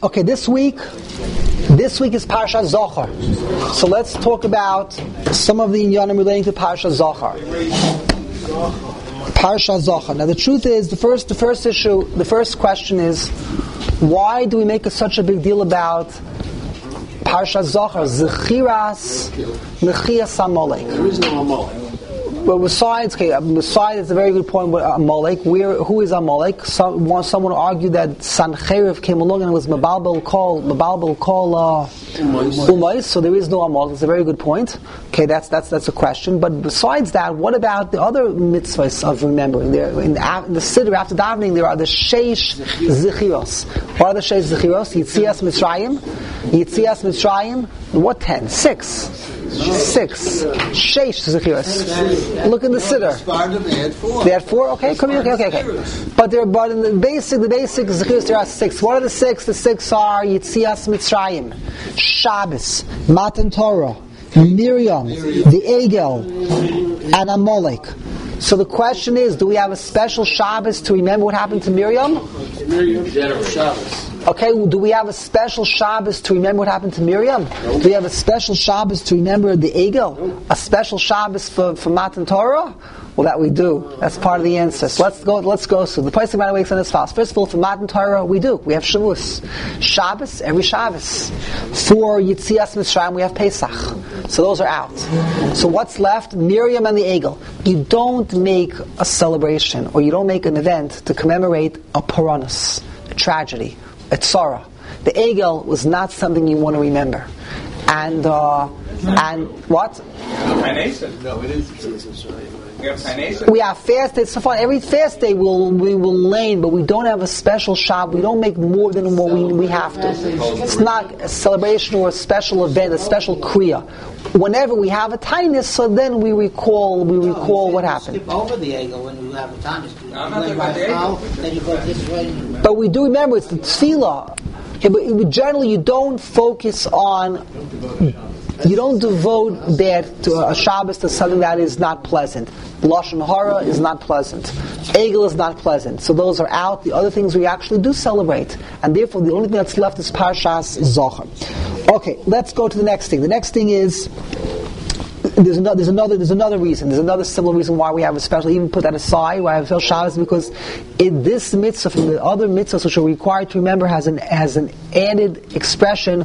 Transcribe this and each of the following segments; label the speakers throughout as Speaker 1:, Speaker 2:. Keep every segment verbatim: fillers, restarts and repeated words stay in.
Speaker 1: Okay, this week, this week is Parshat Zohar. So let's talk about some of the inyanim relating to Parshat Zohar. Parshat Zohar. Now, the truth is, the first, the first issue, the first question is, why do we make a, such a big deal about Parshat Zohar? Zechiras Mechias Amalek.
Speaker 2: There is no Amalek.
Speaker 1: But besides, okay, besides, it's a very good point with Amalek. Where, who is Amalek? Some, someone argued that Sancheriv came along and it was Mabalbel call, Mabalbel call uh, Umais. So there is no Amalek. It's a very good point. Okay, that's that's that's a question. But besides that, what about the other mitzvahs of remembering? There in the, in the Siddur after davening, there are the Sheish Zechiros. What are the Sheish Zechiros? Yitzias Mitzrayim, Yitzias Mitzrayim. What ten? Six. Six. Sheish Zechiros. Look in the Siddur.
Speaker 2: They had four.
Speaker 1: They had four? Okay, come here, okay, okay, okay. But there, but in the basic, the basic Zechiros, there are six. What are the six? The six are Yitzias Mitzrayim, Shabbos, Matan Torah, Miriam, the Egel, and Amalek. So the question is, do we have a special Shabbos to remember what happened to Miriam?
Speaker 2: Miriam, general Shabbos.
Speaker 1: Okay, do we have a special Shabbos to remember what happened to Miriam? Do we have a special Shabbos to remember the Egel? A special Shabbos for, for Matan Torah? Well, that we do. That's part of the answer. So let's go. Let's go through the place of my weeks on this fast. First of all, for Matan Torah, we do. We have Shavuos, Shabbos every Shabbos. For Yitzias Mitzrayim, we have Pesach. So those are out. So what's left? Miriam and the Egel. You don't make a celebration or you don't make an event to commemorate a Puranus, a tragedy, a tzara. The Egel was not something you want to remember. And uh, and what?
Speaker 2: No, it is.
Speaker 3: We have Taination.
Speaker 1: We have fast days. So far, every fast day we'll, we will lane, but we don't have a special shop. We don't make more than what we, we have to. It's not a celebration or a special event, a special kriya. Whenever we have a tinus, so then we recall we recall
Speaker 4: no,
Speaker 1: what happened.
Speaker 4: Skip over the Egel when you have a tinus.
Speaker 3: I'm not talking about the Egel.
Speaker 4: Then you go this way.
Speaker 1: But we do remember it's the tefillah. Okay, but generally, you don't focus on. You don't devote that to a Shabbos to something that is not pleasant. Lashon Hara is not pleasant. Egel is not pleasant. So those are out. The other things we actually do celebrate. And therefore the only thing that's left is Parshas Zohar. Okay, let's go to the next thing. The next thing is There's another, there's another, there's another reason. There's another similar reason why we have a special. Even put that aside, why I have special Shabbos, because in this mitzvah from the other mitzvahs which are required to remember has an has an added expression,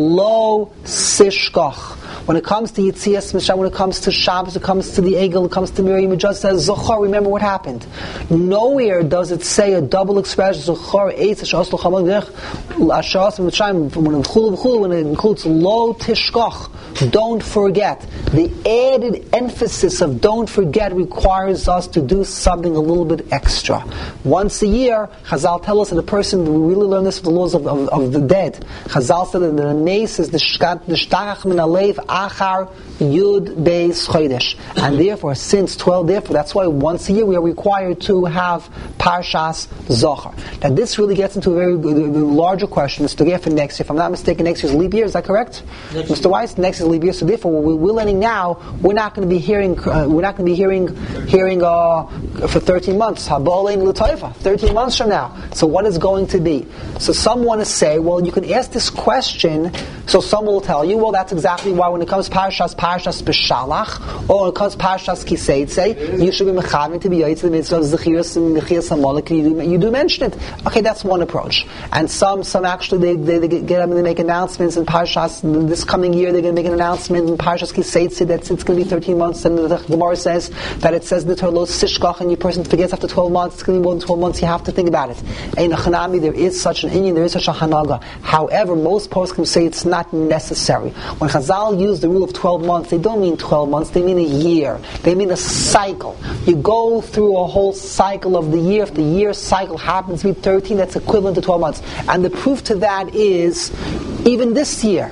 Speaker 1: lo sishkach. When it comes to Yitzias Mitzrayim, when it comes to Shabbos, it comes to the Egel, it comes to Miriam, it just says Zochar. Remember what happened. Nowhere does it say a double expression Zochar eitz ashas lo chamad derech ashas Mitzrayim when it chulu v'chulu when it includes lo tishkach. Don't forget. The added emphasis of don't forget requires us to do something a little bit extra. Once a year, Chazal tell us that a person, we really learn this from the laws of, of, of the dead. Chazal said that the nace is the shtarach min alev achar yud beis chodesh. And therefore, since twelve, therefore, that's why once a year we are required to have Parshas Zohar. Now this really gets into a very larger question. Mister Geffen, next year, if I'm not mistaken, next year's leap year, is that correct? Next Mister Weiss, next year's leap year. So therefore, what we're learning now, we're not going to be hearing, uh, we're not going to be hearing, hearing uh, for thirteen months. Habolein l'toifa, thirteen months from now. So what is going to be? So some want to say, well, you can ask this question. So some will tell you, well, that's exactly why when it comes to Parshas, Parshas B'Shalach, or when it comes to Parshas Kiseitze, you should be mechavim to be yoytz the mitzvah of Zechiras and Mechias Amalek, and you do, you do mention it. Okay, that's one approach. And some, some actually, they, they, they get up and they make announcements in Parshas, this coming year they're going to make an announcement in Parshas Kiseitze that it's going to be thirteen months, and the Gemara says that it says the Torah lo sishkach, and your person forgets after twelve months, it's going to be more than twelve months, you have to think about it. Ein achanami, there is such an Indian, there is such a hanaga. However, most poskim say it's not necessary. When Chazal use the rule of twelve months, they don't mean twelve months, they mean a year. They mean a cycle. You go through a whole cycle of the year. If the year cycle happens to be thirteen, that's equivalent to twelve months. And the proof to that is, even this year,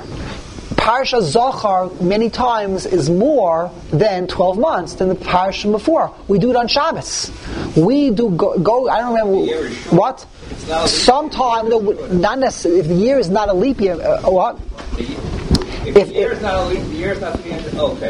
Speaker 1: Parsha Zohar many times is more than twelve months than the Parsha before. We do it on Shabbos. We do go, go I don't remember what. Sometime, no, not necessarily. If the year is not a leap year, uh, what?
Speaker 3: If the year is not a leap, the year is not the end. Okay, you, you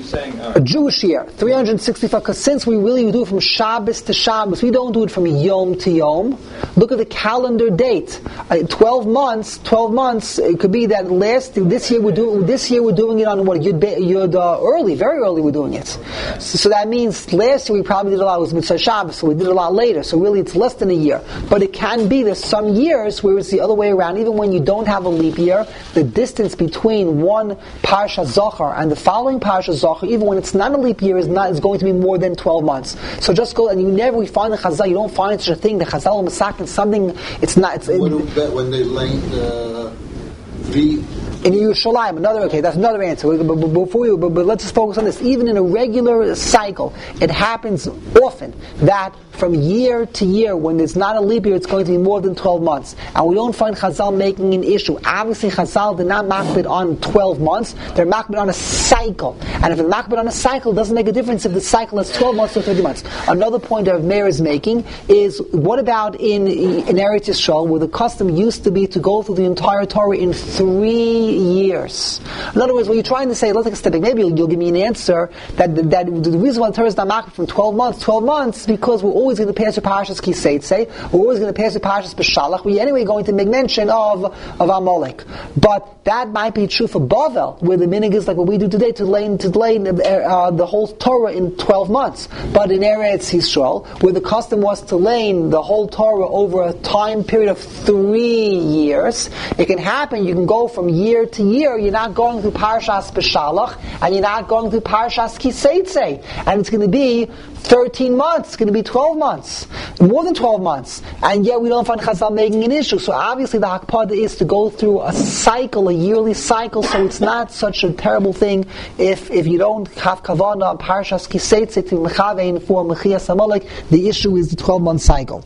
Speaker 3: saying uh,
Speaker 1: a Jewish year, three hundred sixty-five, because since we really do it from Shabbos to Shabbos, we don't do it from Yom to Yom. Look at the calendar date. Uh, twelve months, twelve months, it could be that last, this year we're doing, this year we're doing it on what, Yud, Yud uh, early, very early we're doing it. So, so that means last year we probably did a lot, it was Mitzvah Shabbos, so we did it a lot later, so really it's less than a year. But it can be, there's some years where it's the other way around, even when you don't have a leap year, the distance between one Parsha Zohar and the following Parsha Zohar, even when it's not a leap year, is not is going to be more than twelve months. So just go, and you never we find the Chazal. You don't find such a thing. The Chazal Masak is something. It's not. It's,
Speaker 2: What about when they laid uh, three?
Speaker 1: In Yerushalayim, another okay, that's another answer. But, but, before you, but, but let's just focus on this. Even in a regular cycle, it happens often that from year to year, when there's not a leap year, it's going to be more than twelve months. And we don't find Chazal making an issue. Obviously, Chazal did not makbid on twelve months. They're makbid on a cycle. And if they're makbid on a cycle, it doesn't make a difference if the cycle is twelve months or thirty months. Another point that Meir is making is, what about in, in Eretz Yisrael, where the custom used to be to go through the entire Torah in three years? In other words, what you're trying to say, let's take a step back. Maybe you'll, you'll give me an answer that, that, that the reason why the Torah is not makbid from twelve months, twelve months, is because we're always going to pass the Parashas Kiseitse, we're always going to pass the Parashas B'Shalach, we're anyway going to make mention of, of Amalek. But that might be true for Bavel, where the minig is like what we do today, to lay, to lay uh, the whole Torah in twelve months. But in Eretz Yisrael, where the custom was to lay the whole Torah over a time period of three years, it can happen, you can go from year to year, you're not going through Parashas B'Shalach, and you're not going through Parashas Kiseitse, and it's going to be thirteen months, it's going to be twelve months, more than twelve months, and yet we don't find Chazal making an issue. So obviously the Hakpada is to go through a cycle, a yearly cycle, so it's not such a terrible thing if if you don't have Kavanah on Parashas Kiseitze to Mechavein for Mechias Amalek. The issue is the twelve month cycle.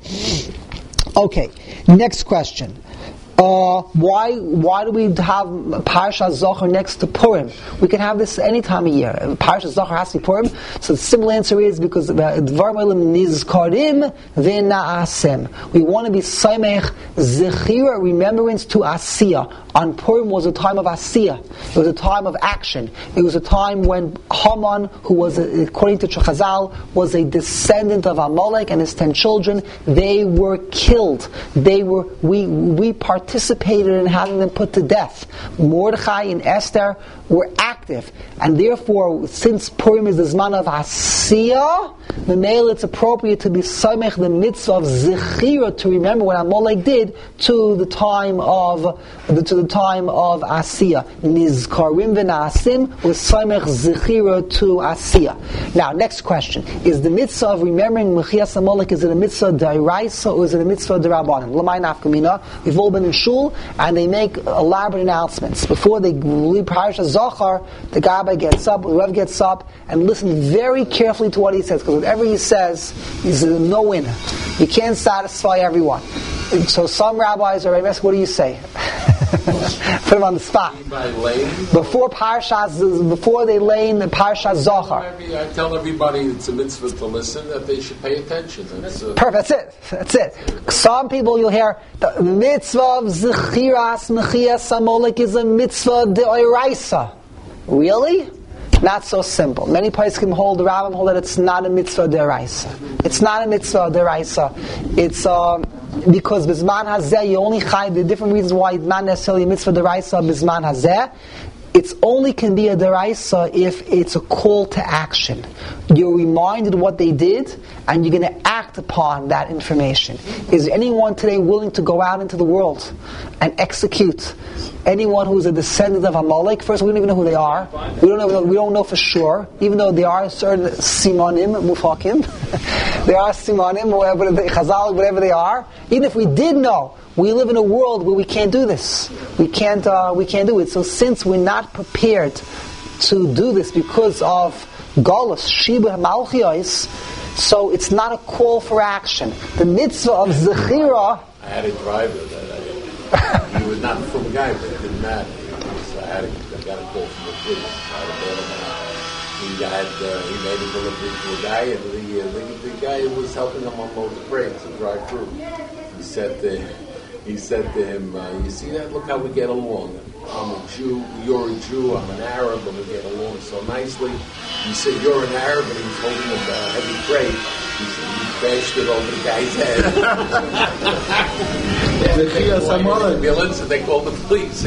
Speaker 1: Okay, next question. Uh, why why do we have Parashat Zohar next to Purim? We can have this any time of year. Parashat Zohar has to be Purim. So the simple answer is because Dvarim Olam Nizkarim V'Na'asem. We want to be Samech Zechira, remembrance to Asiyah. On Purim was a time of Asiyah. It was a time of action. It was a time when Haman, who was, a, according to Chazal, was a descendant of Amalek and his ten children, they were killed. They were we we participated in having them put to death. Mordechai and Esther were active, and therefore, since Purim is the Zman of Asiyah, the male it's appropriate to be Samech the mitzvah of Zechira, to remember what Amalek did to the time of to the time of Asiyah. Nizkarim v'na'asim was Samech Zechira to Asiyah. Now, next question: is the mitzvah of remembering Mechias Amalek, is it a mitzvah d'oraisa or is it a mitzvah d'rabbanan? L'may nafkamina. We've all been in shul, and they make elaborate announcements before they read Parashas Zohar. The Gabbai gets up, the Rev gets up, and listen very carefully to what he says, because whatever he says is a no-winner. You can't satisfy everyone. And so some rabbis are asking, what do you say? Put him on the spot. Before Parashas, before they lay in the Parashas Zohar.
Speaker 5: I tell everybody it's a mitzvah to listen, that they should pay attention. That's, uh,
Speaker 1: Perfect, that's it. That's it. Some people you'll hear, the mitzvah of Zechiras Mechias Amalek is a mitzvah d'oraisa. Really? Not so simple. Many poskim hold, the rabbim hold that it's not a mitzvah d'oraisa. It's not a mitzvah d'oraisa. It's uh, because Bizman Hazeh, you only chai, the different reasons why it's not necessarily a mitzvah d'oraisa, Bizman Hazeh. It only can be a deraisa if it's a call to action. You're reminded what they did, and you're going to act upon that information. Is anyone today willing to go out into the world and execute anyone who's a descendant of Amalek? First, we don't even know who they are. We don't know. We don't know for sure, even though there are certain simanim, mufakim. There are simanim, whatever they, chazal, whatever they are. Even if we did know, we live in a world where we can't do this. We can't. Uh, we can't do it. So, since we're not prepared to do this because of galus shibur malchiyos, so it's not a call for action. The mitzvah of zechira.
Speaker 5: I had a driver that I, he was not from a guy, but it didn't matter. So I had a, I got a call from the police. I had a bail him out. He had uh, he made a delivery to a guy, and the, uh, the the guy was helping him unload the brakes and drive through. He said. Uh, he said to him, uh, you see that? Look how we get along. I'm a Jew, you're a Jew, I'm an Arab, and we get along so nicely. He said, you're an Arab, and he was holding a uh, heavy crate. He said, he bashed it over the guy's head. yeah, they called the police.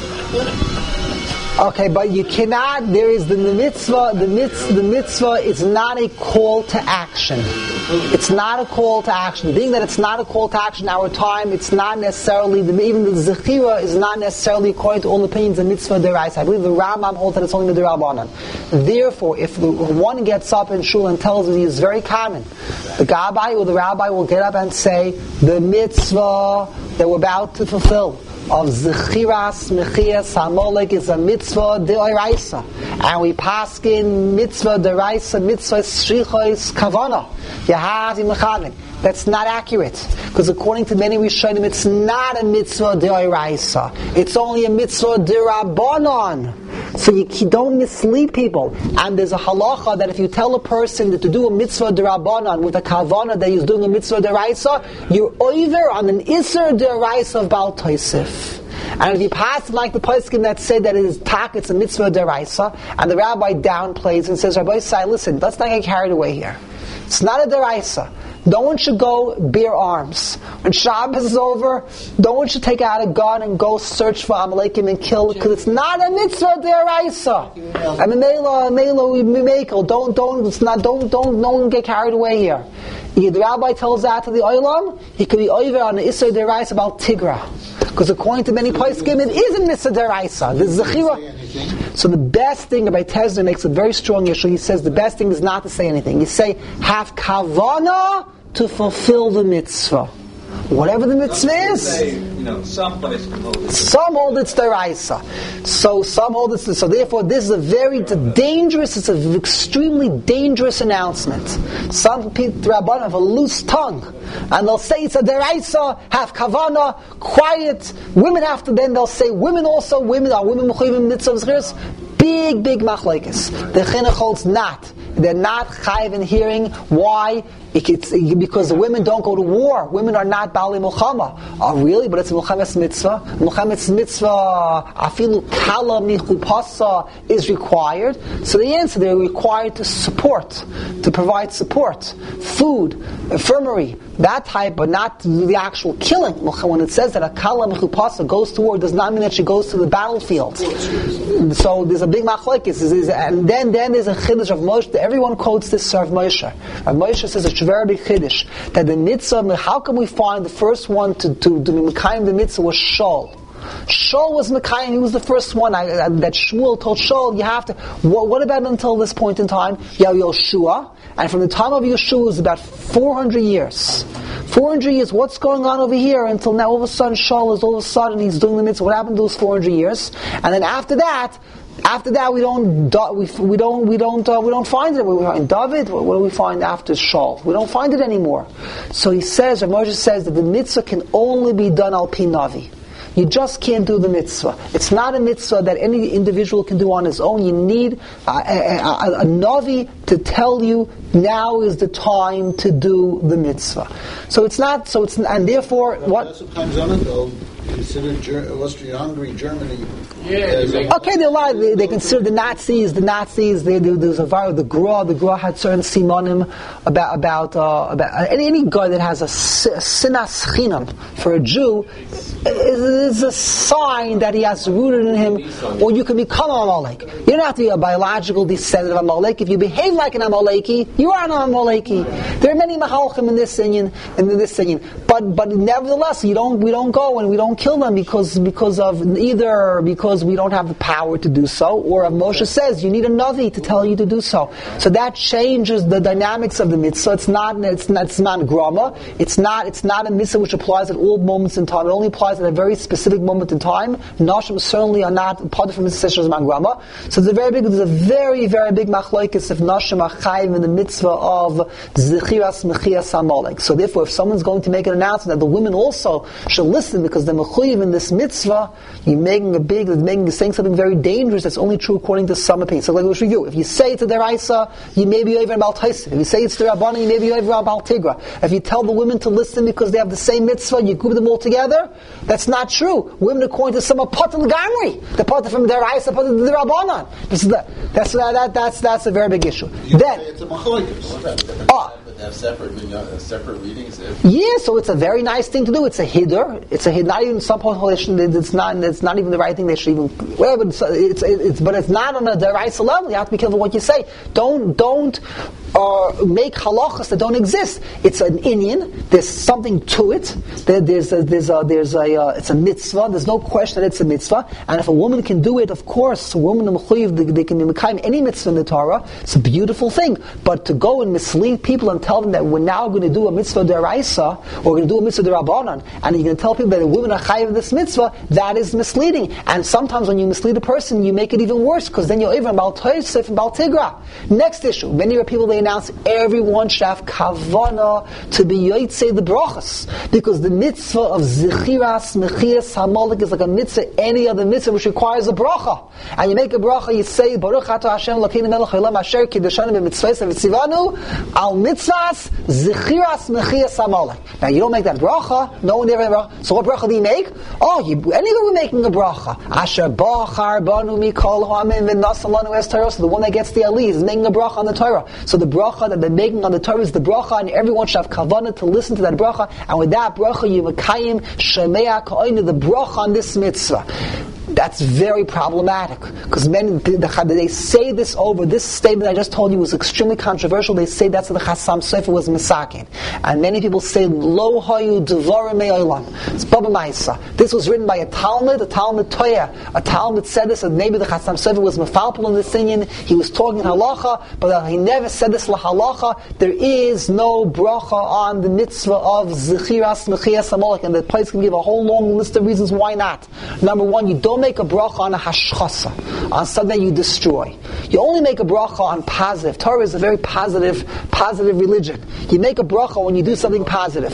Speaker 1: Okay, but you cannot, there is the, the mitzvah, the mitzvah, the mitzvah is not a call to action. It's not a call to action. Being that it's not a call to action in our time, it's not necessarily, the, even the zechira is not necessarily, according to all opinions, a mitzvah deraisa. I believe the Rambam holds that it's only the derabanan. Therefore, if the, one gets up in shul and tells me, it's very common, the gabbai or the rabbi will get up and say, the mitzvah that we're about to fulfill of Zechiras Mechias HaMolek is a mitzvah de'oraisa, and we paskin mitzvah de'oraisa, mitzvah shrichos kavana. Yahazi mechavin. That's not accurate, because according to many Rishonim, it's not a mitzvah de'oraisa. It's only a mitzvah de'rabanan. So you, you don't mislead people. And there's a halacha that if you tell a person that to do a mitzvah derabanan with a kavana that he's doing a mitzvah deraisa, you're over on an iser deraisa of Baal Tosef. And if you pass like the poskim that say that it is tak, it's a mitzvah deraisa, and the rabbi downplays and says, Rabbi Sai, listen, let's not get carried away here. It's not a deraisa. No one should go bear arms. When Shabbos is over, no one should take out a gun and go search for Amalekim and kill, because it's not a mitzvah deraisa. I mean, Mela, Mela, we make don't, don't, it's not, don't, don't, no one get carried away here. If the rabbi tells that to the oilam, he could be over on the Isser deraisa about Tigra, because according to many poskim, it is a mitzvah deraisa. The zechira. So the best thing, Rabbi Tesler makes a very strong issue. He says the best thing is not to say anything. You say, have kavana to fulfill the mitzvah. Whatever the mitzvah is.
Speaker 3: Say, you know, some place can hold it.
Speaker 1: Some hold it's deraisa. So some hold it's, so therefore this is a very dangerous, it's an extremely dangerous announcement. Some people, Rabbanan, have a loose tongue. And they'll say it's a deraisa, have kavana, quiet. Women have to, then they'll say women also, women are women mechuyim mitzvahs. Big, big machlekes. The chinuch holds not. They're not chayiv in hearing. Why? It's because the women don't go to war. Women are not bali milchama. Oh, really? But it's a milchames mitzvah. Milchames mitzvah, afilu kala michupasa is required. So the answer, they're required to support, to provide support, food, infirmary, that type, but not the actual killing. When it says that a kala michupasa goes to war, it does not mean that she goes to the battlefield. So there's a big machlekes, and then then there's a chiddush of Moshe. Everyone quotes this of Moshe. And Moshe says a very big chiddush that the mitzvah. How can we find the first one to to to be mekayim the mitzvah was Shaul? Shaul was mekayim. He was the first one. I, I, that Shmuel told Shaul, you have to. What, what about until this point in time? You have Yoshua, and from the time of Yoshua is about four hundred years. four hundred years, what's going on over here until now? All of a sudden, Shaul is all of a sudden he's doing the mitzvah. What happened to those four hundred years? And then after that, after that, we don't we, we don't we don't uh, we don't find it. We find David. What, what do we find after Shaul? We don't find it anymore. So he says, Moshe says that the mitzvah can only be done al pi navi. You just can't do the mitzvah. It's not a mitzvah that any individual can do on his own. You need a, a, a, a navi to tell you now is the time to do the mitzvah. So it's not. So it's and therefore what?
Speaker 2: Consider Austria-Hungary, Germany.
Speaker 5: Yeah.
Speaker 1: Okay, they're alive. They, they consider the Nazis. The Nazis. They, they, there's a virus. The Gra. The Gra had certain simonim about about uh, about any, any guy that has a sinas chinam for a Jew is a sign that he has rooted in him, or you can become an Amalek. You don't have to be a biological descendant of Amalek. If you behave like an Amaleki, you are an Amaleki. There are many mahalchim in this inyan, in this inyan. But but nevertheless, you don't. We don't go and we don't kill them because because of either because we don't have the power to do so, or as Moshe says, you need a navi to tell you to do so. So that changes the dynamics of the mitzvah. It's not it's not it's not grama. It's not it's not a mitzvah which applies at all moments in time. It only applies at a very specific moment in time. Nashim certainly are not part of the mitzvah man grama. So there's a very big there's a very very big machlokes if nashim are chayiv in the mitzvah of zechiras mechias hamalek. So therefore, if someone's going to make an announcement that the women also should listen because the mechuyev in this mitzvah, you're making a big, making saying something very dangerous that's only true according to some opinions. So like we should review. If you say it's a deraisa, you may be over about Taisif. If you say it's the Rabbanan, you may be over about Tigra. If you tell the women to listen because they have the same mitzvah, you group them all together, that's not true. Women, according to some, are patel gamri. They're patel from deraisa, patel to the Rabbanan. This is the, that's that, that's that's a very big issue.
Speaker 2: You
Speaker 1: Then,
Speaker 2: say it's a machlokes.
Speaker 1: oh,
Speaker 6: have separate uh, separate readings. If
Speaker 1: yeah, so it's a very nice thing to do. It's a hiddur. It's a hid. Not even some point. It's not. It's not even the right thing. They should even. Whatever. It's, it's, it's but it's not on a deraisa level. You have to be careful what you say. Don't don't uh, make halachas that don't exist. It's an inyan. There's something to it. There, there's a, there's a, there's a uh, it's a mitzvah. There's no question that it's a mitzvah. And if a woman can do it, of course, a woman they, they can be mekayim any mitzvah in the Torah. It's a beautiful thing. But to go and mislead people and tell them that we're now going to do a mitzvah deraisa, or we're going to do a mitzvah derabbanan, and you're going to tell people that the women are chayiv of this mitzvah, that is misleading. And sometimes when you mislead a person, you make it even worse, because then you're even about Tosef and about Tigra. Next issue, many people, they announce everyone should have kavana to be yotzei the brachas, because the mitzvah of zichiras mechias hamalek is like a mitzvah, any other mitzvah which requires a bracha. And you make a bracha, you say Baruch atah Hashem Elokeinu melech haolam asher kiddushanu b'mitzvos v'tzivanu al mitzvahs zichiras mechias hamalek. Now you don't make that bracha. No one ever bracha. So what bracha do you make? Oh, you, anyway we're making a bracha. Asher bachar banu mikol ha'amin v'nasal lanu es Torah. So the one that gets the ali is making a bracha on the Torah. So the bracha that they're making on the Torah is the bracha, and everyone should have kavanah to listen to that bracha. And with that bracha, you mekayim shemea ka'oinu, the bracha on this mitzvah. That's very problematic, because many they say this over. This statement I just told you was extremely controversial. They say that's what the Chassam Sofer was misakin, and many people say lo hayu devarim me'olam. It's Baba Ma'isa. This was written by a Talmud, a Talmud Toya. A Talmud said this, and maybe the Chassam Sofer was mefalpel in this inyan. He was talking halacha, but he never said this lahalacha. There is no bracha on the mitzvah of zichiras mechias hamalek, and the place can give a whole long list of reasons why not. Number one, you don't make a bracha on a hashchasa, on something that you destroy. You only make a bracha on positive. Torah is a very positive, positive religion. You make a bracha when you do something positive.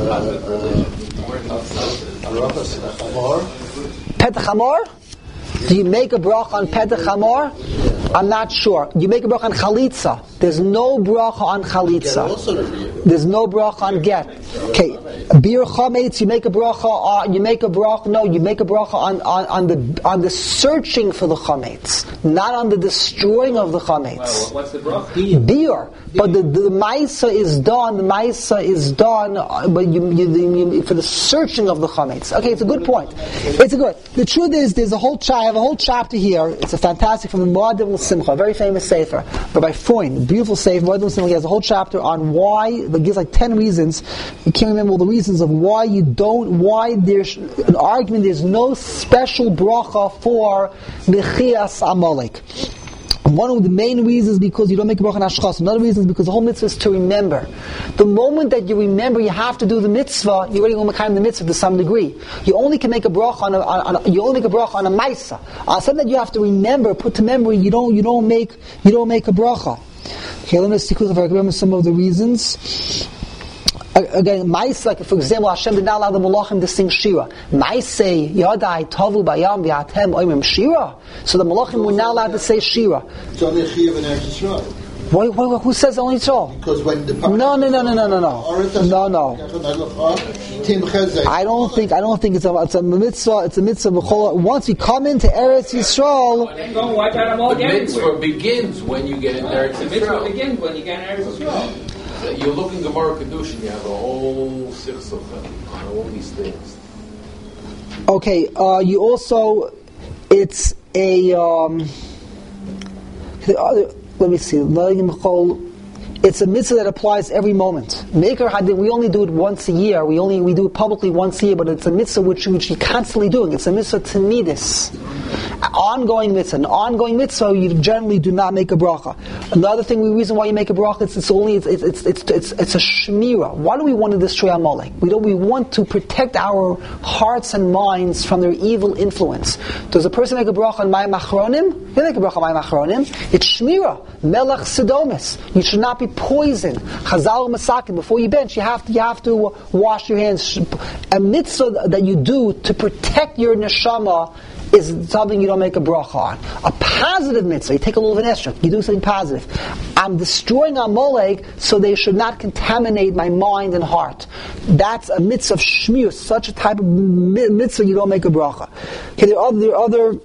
Speaker 1: Petach hamor? Do you make a bracha on Petach hamor? I'm not sure. You make a bracha on chalitza. There's no bracha on chalitza. There's no bracha on get. Okay, beer chametz. You make a bracha on. You make a bracha. No, you make a bracha on, on, on the on the searching for the chametz, not on the destroying of the chametz.
Speaker 3: Well, what's the bracha?
Speaker 1: Beer, but the the ma'isa is done. The ma'isa is done, uh, but you, you, you for the searching of the chametz. Okay, it's a good point. It's a good. The truth is, there's a whole chapter. I have a whole chapter here. It's a fantastic from the Moadim L'Simcha, a very famous sefer, but by Freund, beautiful sefer. Moadim L'Simcha, he has a whole chapter on why. That gives like ten reasons. You can't remember all the reasons of why you don't. Why there's an argument. There's no special bracha for mechias amalek. One of the main reasons because you don't make a bracha on hashchas. Another reason is because the whole mitzvah is to remember. The moment that you remember you have to do the mitzvah, you're already going to make the mitzvah to some degree. You only can make a bracha on a, on, on you only make a bracha on a ma'isa. On something that you have to remember, put to memory. You don't you don't make you don't make a bracha. Okay, let me see if I remember some of the reasons. Again, Maise, like for example, Hashem did not allow the Malachim to sing Shira. Maise, Yadai, Tavu, Bayam, V'atem, Oimim, Shira. So the Malachim were not allowed to say Shira.
Speaker 2: It's only a chiyuv in Eretz Yisrael.
Speaker 1: Why, why, who says only Yisrael?
Speaker 2: Because when the
Speaker 1: no, no, no, no, no, no, no, no, no. I don't think. I don't think it's a. It's a mitzvah. It's a mitzvah. Once you come into Eretz Yisrael,
Speaker 3: then go wipe out them all
Speaker 5: the
Speaker 3: again.
Speaker 5: mitzvah begins when you get in Eretz
Speaker 3: The mitzvah
Speaker 5: Yisrael.
Speaker 3: begins when you get in Eretz Yisrael.
Speaker 5: You're looking Gemara Kedushin, you have a whole sichsach on all these things.
Speaker 1: okay. Uh, you also, it's a. Um, let me see. It's a mitzvah that applies every moment. Maker hadin, we only do it once a year. We only we do it publicly once a year, but it's a mitzvah which which you're constantly doing. It's a mitzvah tamidis, ongoing mitzvah. An ongoing mitzvah, you generally do not make a bracha. Another thing, the reason why you make a bracha, it's, it's only it's it's it's it's, it's, it's a shmira. Why do we want to destroy Amalek? We don't. We want to protect our hearts and minds from their evil influence. Does a person make a bracha on Mayim Achronim? You make a bracha on Mayim Achronim. It's shmira, melech sedomis. You should not be poisoned. Chazal masakin. Before you bench, you have to you have to wash your hands. A mitzvah that you do to protect your neshama is something you don't make a bracha on. A positive mitzvah, you take a little of an extra, you do something positive. I'm destroying Amalek so they should not contaminate my mind and heart. That's a mitzvah of shmir, such a type of mitzvah you don't make a bracha. Okay, there are other, there are other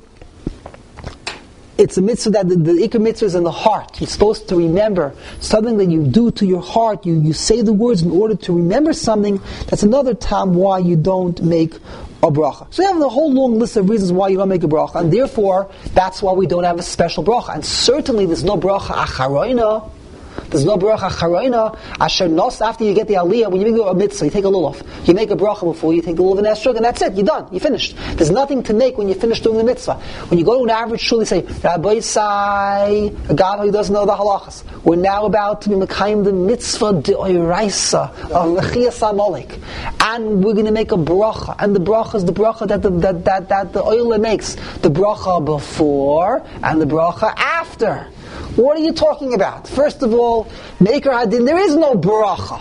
Speaker 1: it's a mitzvah that the, the ikar mitzvah is in the heart. You're supposed to remember something that you do to your heart. You, you say the words in order to remember something. That's another time why you don't make a bracha. So you have a whole long list of reasons why you don't make a bracha, and therefore that's why we don't have a special bracha. And certainly there's no bracha acharoina. There's no bracha acharoina asher nos after you get the aliyah. When you make a mitzvah, you take a lulav. You make a bracha before you take the lulav and esrog, and that's it. You're done. You're finished. There's nothing to make when you finish doing the mitzvah. When you go to an average shul, you say, Rabbi Sai, a guy who doesn't know the halachas. We're now about to be mekayim the mitzvah de'oraisa of lechias Amalek, and we're going to make a bracha. And the bracha is the bracha that the that that, that the oil makes. The bracha before and the bracha after. What are you talking about? First of all, Maker Hadin, there is no bracha.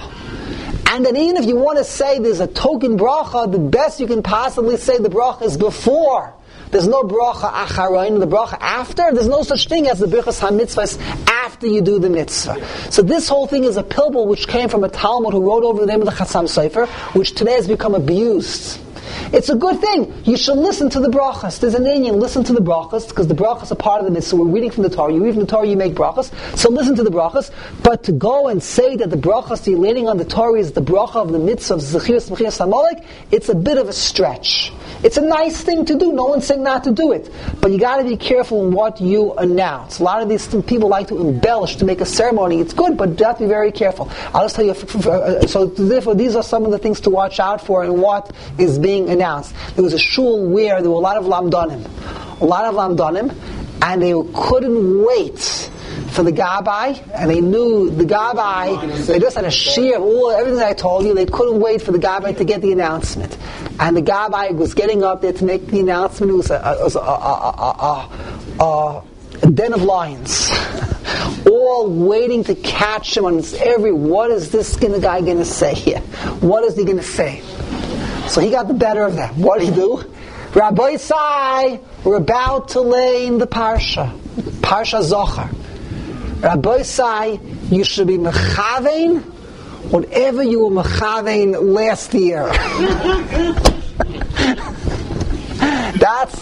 Speaker 1: And then even if you want to say there's a token bracha, the best you can possibly say the bracha is before. There's no bracha acharoin, the bracha after. There's no such thing as the birchas ha-mitzvahs after you do the mitzvah. So this whole thing is a pilpul which came from a Talmud who wrote over the name of the Chassam Sofer, which today has become abused. It's a good thing. You should listen to the brachas. There's an Indian, listen to the brachas, because the brachas are part of the mitzvah. We're reading from the Torah. You read from the Torah, you make brachas. So listen to the brachas. But to go and say that the brachas you're leaning on the Torah is the bracha of the mitzvah of Zechiras Mechias Amalek, it's a bit of a stretch. It's a nice thing to do. No one's saying not to do it. But you got to be careful in what you announce. A lot of these people like to embellish, to make a ceremony. It's good, but you have to be very careful. I'll just tell you, so therefore these are some of the things to watch out for in what is being announced. There was a shul where there were a lot of lamdanim. A lot of lamdanim, and they couldn't wait for the gabbai, and they knew the gabbai, they just had a shear of all, everything that I told you, they couldn't wait for the gabbai to get the announcement. And the gabbai was getting up there to make the announcement. It was a, it was a, a, a, a, a, a den of lions. All waiting to catch him on every, what is this guy going to say here? What is he going to say? So he got the better of them. What did he do? Rabbi Sai, we're about to lay in the parsha. Parsha Zohar. Rabbi Sai, you should be mechavein whatever you were mechavein last year. That's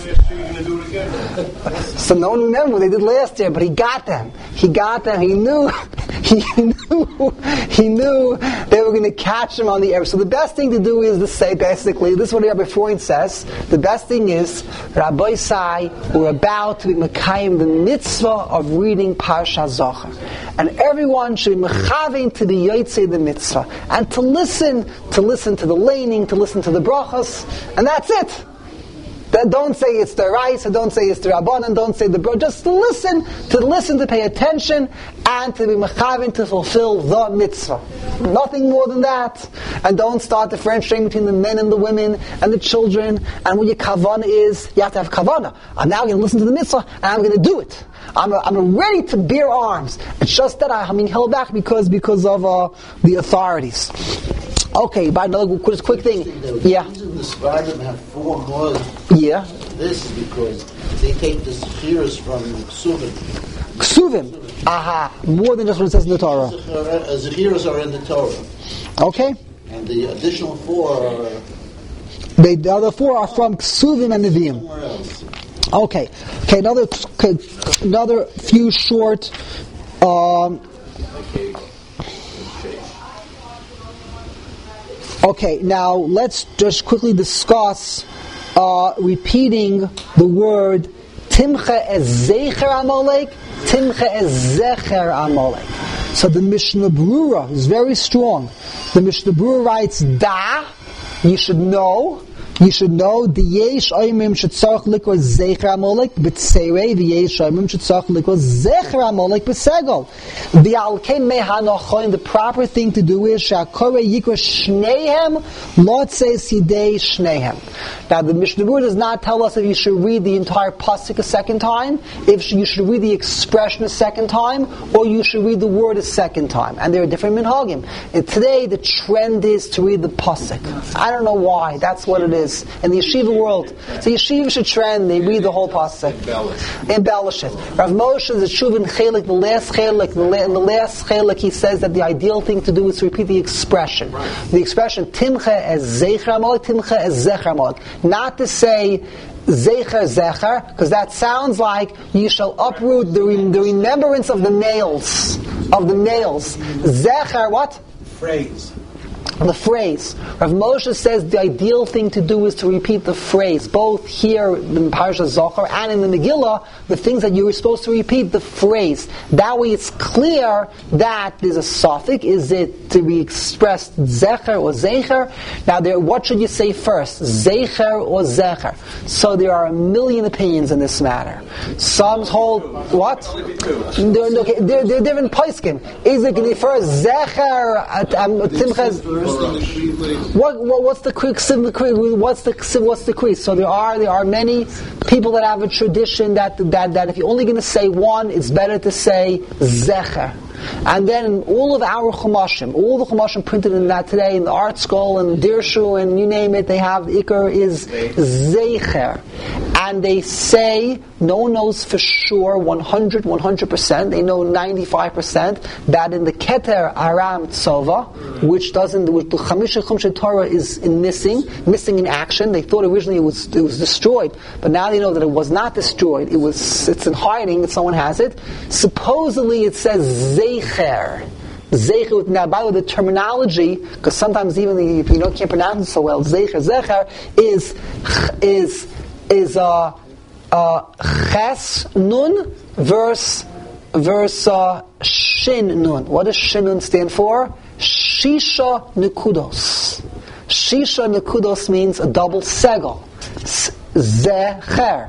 Speaker 1: so no one remembered what they did last year, but he got them. He got them. He knew. He knew. He knew they were going to catch him on the air. So the best thing to do is to say, basically, this is what Rabbi Freund says. The best thing is, Rabbi Sai, we're about to be mekayim the mitzvah of reading Parsha Zohar, and everyone should be mechavein to be yotzei the mitzvah, and to listen, to listen to the laning, to listen to the brachas, and that's it. Don't say it's the rice, don't say it's the rabbanan, don't say the bro. Just to listen, to listen, to pay attention, and to be mechavin to fulfill the mitzvah. Nothing more than that. And don't start differentiating between the men and the women and the children. And what your kavanah is, you have to have kavanah. I'm now going to listen to the mitzvah, and I'm going to do it. I'm, I'm ready to bear arms. It's just that I'm being held back because because of uh, the authorities. Okay, by another quick, quick thing. Yeah.
Speaker 2: The reason the Sfardim have four laws.
Speaker 1: Yeah.
Speaker 2: This is because they take the Zechiras from Ksuvim.
Speaker 1: Ksuvim. Aha. More than just what it says in the Torah.
Speaker 2: Zechiras are in the Torah.
Speaker 1: Okay.
Speaker 2: And the additional four are.
Speaker 1: They, the other four are from Ksuvim and Nevi'im.
Speaker 2: Somewhere else.
Speaker 1: Okay. Okay. Another. Okay, another few short. Um, Okay, now let's just quickly discuss uh, repeating the word Timcha es Zecher Amalek, Timcha es Zecher Amalek. So the Mishnah Berurah is very strong. The Mishnah Berurah writes Da, you should know. You should know the yesh oimim shetzarach likros zecher amolik b'tseirei the yesh oimim shetzarach likros zecher amolik b'segol. The alkein mehanochoin. The proper thing to do is shakore yikros shnehem lot says hidei shnehem. Now the Mishnah Berurah does not tell us if you should read the entire pasuk a second time, if you should read the expression a second time, or you should read the word a second time. And there are different minhagim. And today the trend is to read the pasuk. I don't know why. That's what it is. In the yeshiva world, so yeshiva should trend, they read the whole pasuk. Embellish. Embellish it. Rav Moshe, the Shuvin Chelik, the last Chelik, the, la- the last Chelik, he says that the ideal thing to do is to repeat the expression. Right. The expression, Timcha as Zecher Amolik, Timcha as Zecher Amolik. Not to say, Zecher Zecher, because that sounds like you shall uproot the, re- the remembrance of the nails. Of the nails. Zecher, what?
Speaker 7: Phrase.
Speaker 1: The phrase. Rav Moshe says the ideal thing to do is to repeat the phrase. Both here in Parashat Zohar and in the Megillah, the things that you were supposed to repeat, the phrase. That way it's clear that there's a suffix. Is it to be expressed Zecher or Zecher? Now, there, what should you say first? Zecher or Zecher? So there are a million opinions in this matter. Some hold, what? There, okay, there, there are different poskim. Is it going to be first Zecher, um, Timcha? What, what what's the creek? What's the what's the creek? So there are there are many people that have a tradition that that, that if you're only going to say one, it's better to say Zecher. And then all of our chumashim, all the chumashim printed in that today, in the Art Scroll and Dirshu and you name it, they have the Iker is Zecher. And they say, no one knows for sure, one hundred, one hundred percent, they know ninety-five percent, that in the Keter Aram Tzova, which doesn't, which the Chamisha Chumshe Torah is in missing, missing in action. They thought originally it was, it was destroyed, but now they know that it was not destroyed. It was, it's in hiding, someone has it. Supposedly it says Zecher. Zecher, now by the way, the terminology, because sometimes even the, if you don't can't pronounce it so well, Zecher, Zecher is, is, is, uh, uh, Ches Nun verse, verse, uh, Shin Nun. What does Shin Nun stand for? Shisha Nekudos. Shisha Nekudos means a double segel. Zecher.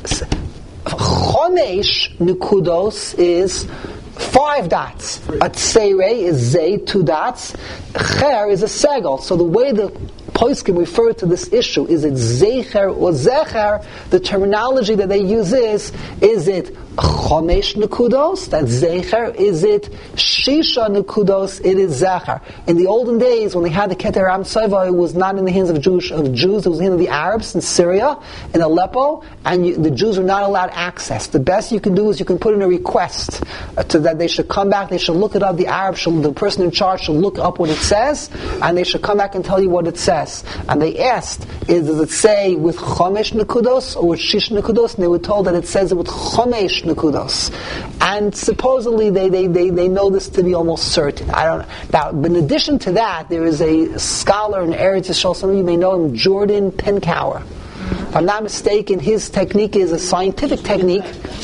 Speaker 1: Chomesh Nekudos is five dots. A tseirei is zay, two dots. Cher is a segel. So the way the poskim refer to this issue, is it zecher or zecher? The terminology that they use is, is it chomesh nekudos, that's zecher? Is it shisha nekudos, it is zecher? In the olden days, when they had the Keter Aram Tzova, it was not in the hands of Jewish of Jews, it was in the hands of the Arabs in Syria, in Aleppo, and you, the Jews were not allowed access. The best you can do is you can put in a request uh, to that they should come back, they should look it up, the Arab, should, the person in charge should look up what it says, and they should come back and tell you what it says. And they asked, is, does it say with chomesh nekudos or with shish nekudos? And they were told that it says it with chomesh nekudos. And supposedly they, they, they, they know this to be almost certain. I don't know. Now, but in addition to that, there is a scholar in Eretz Yisrael, some of you may know him, Jordan Penkower. If I'm not mistaken, his technique is a scientific technique.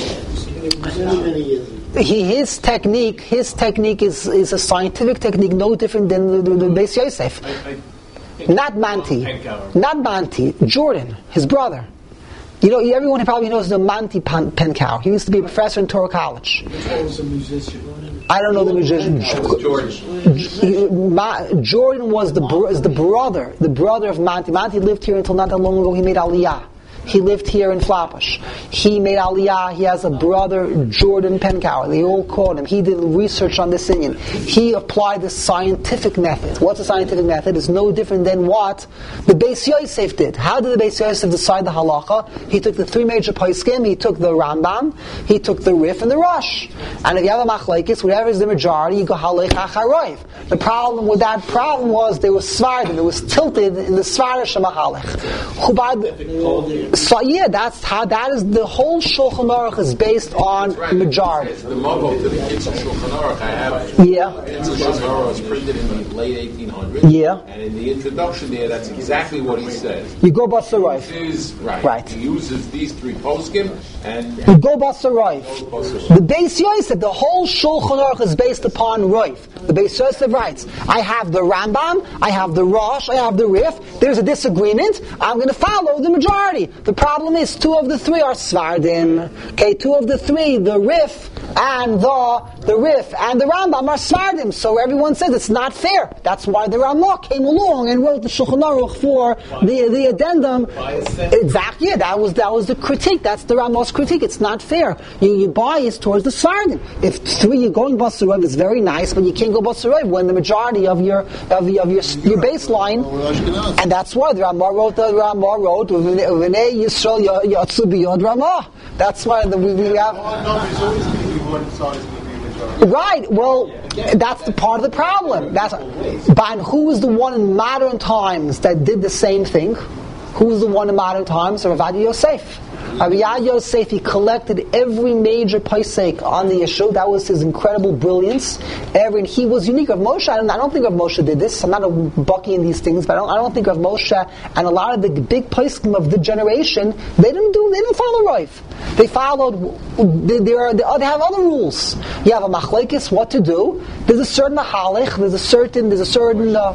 Speaker 1: He, his technique, his technique is, is a scientific technique, no different than the, the, the Beis Yosef. I, I, Not Manti. Not Manti. Jordan, his brother. You know, everyone probably knows the Manti Penkower. He used to be a professor in Torah College. I don't know the musician. Jordan. Jordan was the is the brother, the brother of Manti. Manti lived here until not that long ago. He made Aliyah. He lived here in Flatbush. He made Aliyah. He has a brother, Jordan Penkower. They all called him. He did research on this Indian. He applied the scientific method. What's the scientific method? It's no different than what the Beis Yosef did. How did the Beis Yosef decide the halacha? He took the three major poskim. He took the Rambam. He took the Rif and the Rosh. And if you have a machlekes, whatever is the majority, you go halech acharoiv. The problem with that problem was they were svardim. It was tilted in the svardim shemahalech. So yeah, that's how that is. The whole Shulchan Aruch is based on
Speaker 5: Right.
Speaker 1: majority.
Speaker 5: It's the Mogo to the Kitzur Shulchan Aruch. I have
Speaker 1: Yeah.
Speaker 5: Kitzur Shulchan Aruch was printed in the late eighteen hundreds.
Speaker 1: Yeah.
Speaker 5: And in the introduction there, that's exactly what he says.
Speaker 1: You go Basaroif.
Speaker 5: This is right.
Speaker 1: Right.
Speaker 5: He uses these three poskim and
Speaker 1: You go Basaroif.
Speaker 5: Basaroif.
Speaker 1: The Beis Yosef, the whole Shulchan Aruch is based upon Roif. The Beis Yosef writes, I have the Rambam, I have the Rosh, I have the Rif. There's a disagreement. I'm going to follow the majority. The problem is two of the three are Svardim. Okay, two of the three, the Rif and the the Rif and the Rambam are Svardim. So everyone says it's not fair. That's why the Ramah came along and wrote the Shulchan Aruch for the the addendum. Exactly. Yeah, that was that was the critique. That's the Ramah's critique. It's not fair. You, you bias towards the Svardim. If three you're going Basarev is very nice, but you can't go Basarev when the majority of your of your, of your, your baseline. And that's why the Ramah wrote the Ramah wrote V'nei Yisrael Yatsu B'Yod Ramah. That's why the, we, we have. Right. Well, that's the part of the problem. That's but who is the one in modern times that did the same thing? Who was the one in modern times? Rav Ovadia Yosef. Rav Ovadia Yosef, he collected every major posek on the issue. That was his incredible brilliance. Every, and he was unique. Rav Moshe, I don't, I don't think Rav Moshe did this. I'm not a bucky in these things, but I don't, I don't think Rav Moshe and a lot of the big poskim of the generation, they didn't do, they didn't follow Rav. They followed, they, they, are, they have other rules. You have a machlekes, what to do. There's a certain mahalech, there's a certain, there's a certain, uh,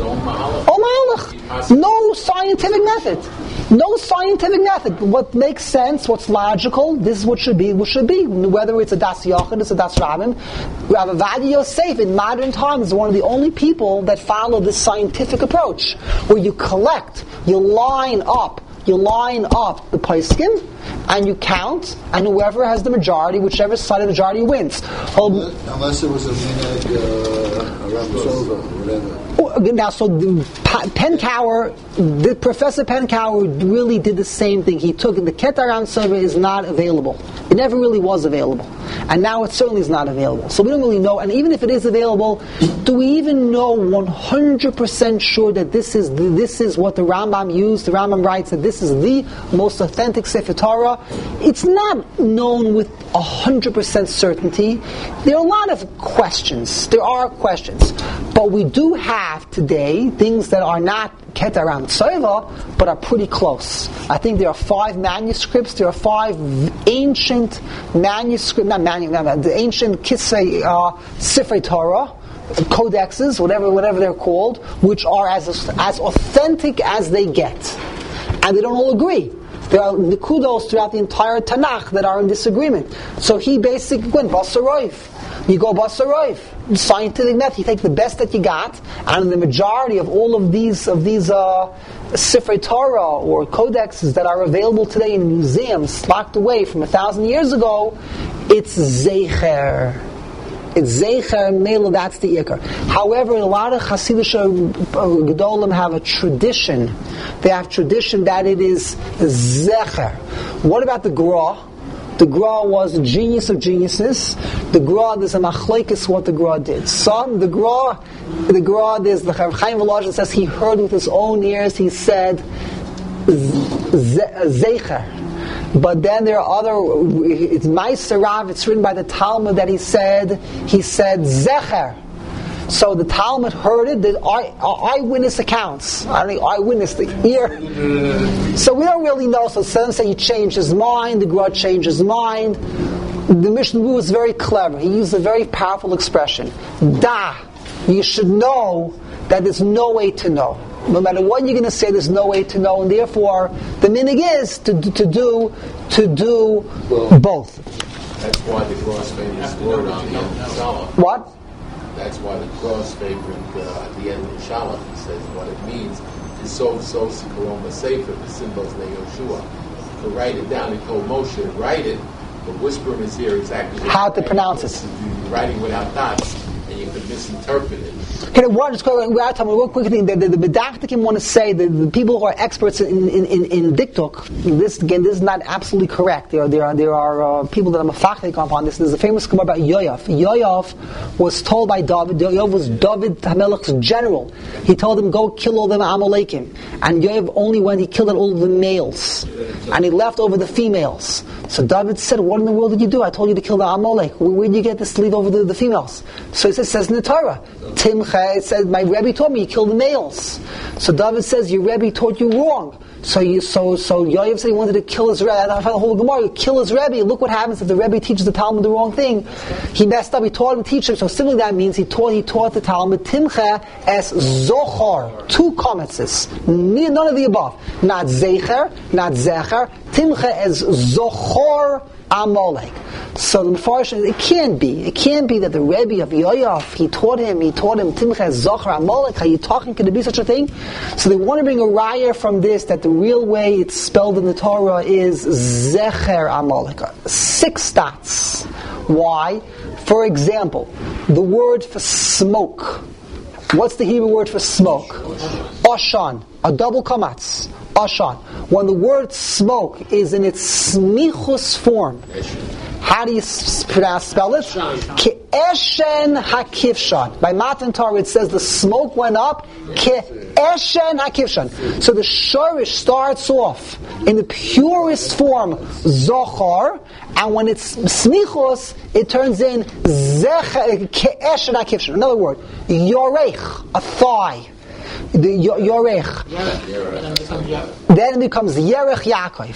Speaker 1: oh mahalech. No scientific method. No scientific method. What makes sense, what's logical, this is what should be, what should be. Whether it's a Das Yochid, it's a Das Rabin. Rav Ovadia Yosef in modern times is one of the only people that follow this scientific approach, where you collect, you line up, you line up the poskim, and you count, and whoever has the majority, whichever side of the majority wins. Um,
Speaker 2: Unless it was a minute, uh, around the sofa or whatever.
Speaker 1: Now, so the, Penkower, the Professor Penkower really did the same thing. He took the Ketaran server is not available. It never really was available, and now it certainly is not available. So we don't really know. And even if it is available, do we even know one hundred percent sure that this is the, this is what the Rambam used? The Rambam writes that this is the most authentic Sefer Torah. It's not known with one hundred percent certainty. There are a lot of questions. There are questions, but we do have today things that are not Ketaran Tzova, but are pretty close. I think there are five manuscripts. There are five ancient manuscripts, not manuscripts, the ancient Kisei uh, Sifrei Torah, codexes, whatever, whatever they're called, which are as as authentic as they get, and they don't all agree. There are nikudos throughout the entire Tanakh that are in disagreement. So he basically went Basaroif. You go Basaroif. Scientific method. You take the best that you got, and the majority of all of these of these uh, Sifrei Torah or codexes that are available today in museums, locked away from a thousand years ago, it's Zeicher. It's Zeicher Mela, that's the Ikar. However, a lot of Hasidic Gedolim have a tradition. They have tradition that it is Zecher. What about the Gra? The Gra was a genius of geniuses. The Gra, there's a machlekes what the Gra did. Some, the Gra, the Gra, there's the Chaim Volozhin says he heard with his own ears, he said Zeicher. But then there are other, it's Meiser Rav, it's written by the Talmud that he said, he said Zecher. So the Talmud heard it, the eye, eyewitness accounts. I think eyewitness, the ear. So we don't really know. So some say he changed his mind, the Gra changed his mind. The Mishnah Berurah was very clever. He used a very powerful expression. Da, you should know that there's no way to know. No matter what you're going to say, there's no way to know, and therefore the minig is to, to do to do
Speaker 5: well,
Speaker 1: both.
Speaker 5: That's why the cross famous word on the end of Shalom.
Speaker 1: What?
Speaker 5: That's why the cross favorite uh, at the end of Shalom, he says what it means. To so so sikaroma sefer the symbols ne Yoshua. To write it down, he told Moshe write it, but whisper in his ear exactly
Speaker 1: how to pronounce it.
Speaker 5: Writing without dots. And and you could misinterpret it.
Speaker 1: Okay, one, just quick, we're out of time. One quick thing. The, the, the Bedachtikim want to say that the people who are experts in in, in, in diktuk, this again, this is not absolutely correct. There are there are there are uh, people that are mafachik upon this. There's a famous Gemara about Yoav. Yoav was told by David. Yoav was David HaMelech's general. He told him, "Go kill all the Amalekim." And Yoav only went. He killed all the males, and he left over the females. So David said, "What in the world did you do? I told you to kill the Amalek. Where, where did you get this to leave over the, the females?" So he says, says in the Torah, Timcha, it says, "My Rebbe told me you kill the males." So David says, "Your Rebbe taught you wrong." So you, so so Yoav said he wanted to kill his Rebbe. I found the whole Gemara. You kill his Rebbe. Look what happens if the Rebbe teaches the Talmud the wrong thing. He messed up. He taught him to teach him. So simply that means he taught he taught the Talmud Timcha as Zohar. Two comments. None of the above. Not Zecher, not Zecher. Timcha as Zohar Amalek. So the Mefarshim, it can't be. It can't be that the Rebbe of Yoav, he taught him, he taught him Timcha Zohar Amalek. How you talking? Could there be such a thing? So they want to bring a raya from this that the real way it's spelled in the Torah is Zecher Amalek. Six dots. Why? For example, the word for smoke. What's the Hebrew word for smoke? Oshan. A double kamatz. Ashan. When the word smoke is in its smichus form, how do you pronounce spell it? Ke'eshen hakivshan. By Matan Torah it says the smoke went up. Ke'eshen hakivshan. So the shorish starts off in the purest form, zochar, and when it's smichus, it turns in zech ke'eshen hakivshan. Another word, yorech, a thigh. The Yorech. Then it becomes Yerech Yaakov.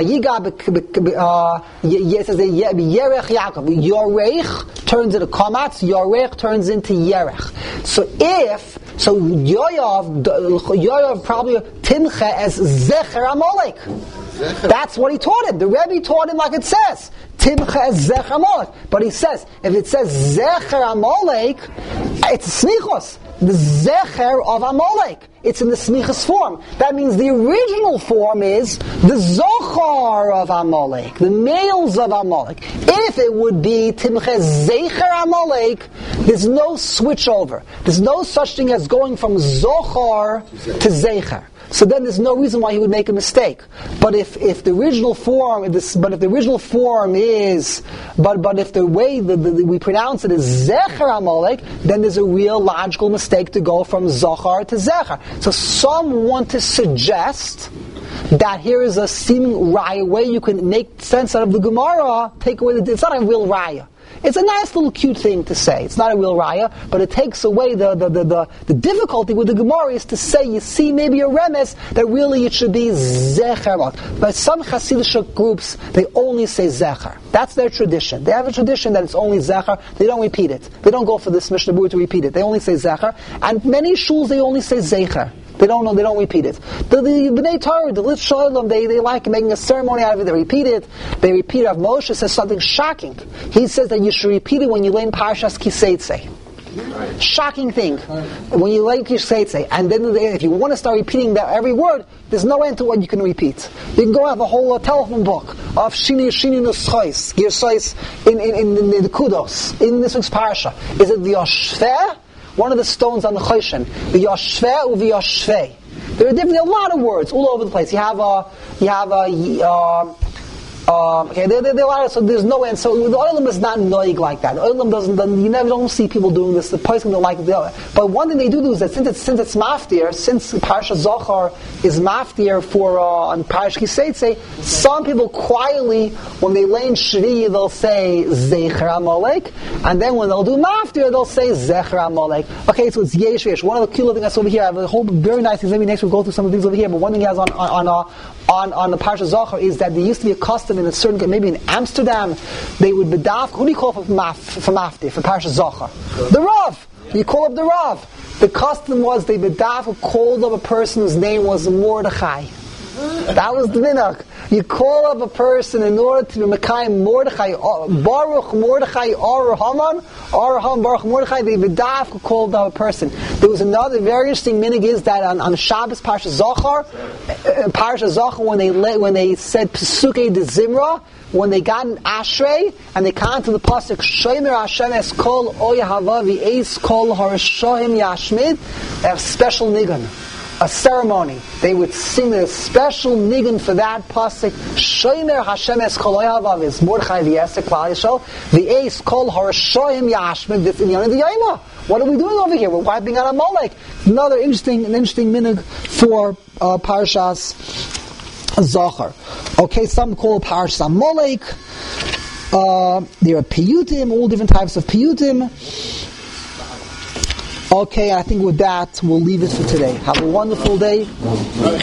Speaker 1: It says Yerech Yaakov. Yorech turns into Kamatz. Yorech turns into Yerech. So if so, Yoav Yoav probably Timcha as Zecher Amalek. That's what he taught him. The Rebbe taught him like it says. Timcha as Zecher Amalek. But he says, if it says Zecher Amalek, it's Smichos. The Zecher of Amalek. It's in the Smichos form. That means the original form is the Zohar of Amalek, the males of Amalek. If it would be Timcha Zecher Amalek, there's no switch over. There's no such thing as going from Zohar to Zecher. So then there's no reason why he would make a mistake. But if, if the original form, this, but if the original form is, but but if the way the, the, the, we pronounce it is Zecher Amalek, then there's a real logical mistake to go from Zohar to Zecher. So some want to suggest that here is a seeming raya way you can make sense out of the Gemara, take away the, it's not a real raya. It's a nice little cute thing to say. It's not a real raya, but it takes away the the, the, the, the difficulty with the Gemara is to say, you see maybe a remes that really it should be Zecher. But some Hasidic groups, they only say Zecher. That's their tradition. They have a tradition that it's only Zecher. They don't repeat it. They don't go for this Mishnah Berurah to repeat it. They only say Zecher. And many shuls, they only say Zecher. They don't know. They don't repeat it. The, the Bnei Torah, the Lit Shalom, they they like making a ceremony out of it. They repeat it. They repeat it. Moshe says something shocking. He says that you should repeat it when you learn Parshas Kiseitze. Right. Shocking thing. When you learn Kiseitze, and then if you want to start repeating that every word, there's no end to what you can repeat. You can go have a whole uh, telephone book of Shini Shini Nuschos, Girsais in in in, in the Kudos in this week's Parsha. Is it the Yoshveh? One of the stones on the Choshen, the Yoshveh or the Yoshveh. There are different, a lot of words all over the place. You have a, you have a, uh, Um, okay, there, there, there are, so there's no end. So the oilam is not noig like that. The oilam doesn't, doesn't. You never don't see people doing this. The person don't like the. But one thing they do do is that since it's since it's maftir, since Parsha Zohar is maftir for uh, on Parsha Kiseitze, some people quietly when they lay in Shri they'll say Zecher Amalek, and then when they'll do maftir they'll say Zecher Amalek. Okay, so it's yesh yesh. One of the cool things that's over here. I have a whole very nice things. Maybe next we'll go through some of these over here. But one thing he has on on on, uh, on, on the Parsha Zohar is that there used to be a custom in a certain, maybe in Amsterdam, they would bedaf. Who do you call for maf, for maftir, for Parsha Zohar? The Rav. You call up the Rav. The custom was they bedaf called up a person whose name was Mordechai. That was the minhag. You call up a person in order to be Mekayim Mordechai, Baruch Mordechai Ar Haman, Ar Haman Baruch Mordechai. They b'daf called up a person. There was another very interesting minig is that on, on Shabbos Parsha Zachar, uh, Parsha Zachar when they let, when they said Pesukei de Zimra, when they got an Ashrei and they came to the pasuk Shomer Hashem es kol oya havavi es kol harashohim yashmid, they have special nigun. A ceremony. They would sing a special nigun for that pasuk. Shomer Hashem es kol havav is Mordechai v'Yesek Klal Yisrael. The ace kol harashoyim yashmid. This in the Yoma. What are we doing over here? We're wiping out Amalek. Another interesting, an interesting minig for uh, Parshas Zachar. Okay, some call Parshas Amalek. Uh, there are piyutim, all different types of piyutim. Okay, I think with that, we'll leave it for today. Have a wonderful day.